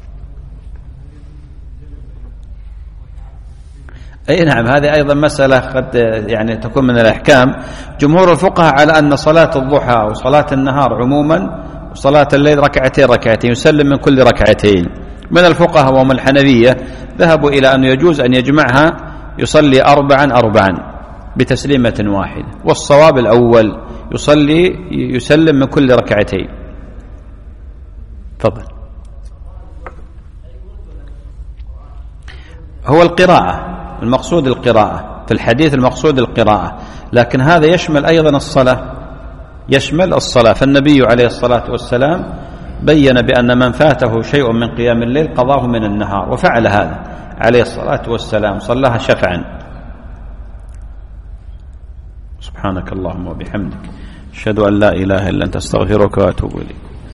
أي نعم، هذه أيضا مسألة قد يعني تكون من الأحكام. جمهور الفقهاء على أن صلاة الضحى وصلاة النهار عموما وصلاة الليل ركعتين ركعتين يسلم من كل ركعتين. من الفقهاء وهم الحنفية ذهبوا إلى أن يجوز أن يجمعها يصلي أربعا أربعا بتسليمة واحدة، والصواب الأول يصلي يسلم من كل ركعتين. تفضل. هو القراءة المقصود، القراءة في الحديث المقصود القراءة، لكن هذا يشمل أيضا الصلاة، يشمل الصلاة. فالنبي عليه الصلاة والسلام بين بأن من فاته شيء من قيام الليل قضاه من النهار، وفعل هذا عليه الصلاة والسلام، صلاها شفعا. سبحانك اللهم وبحمدك أشهد أن لا إله إلا أنت أستغفرك وأتوب إليك.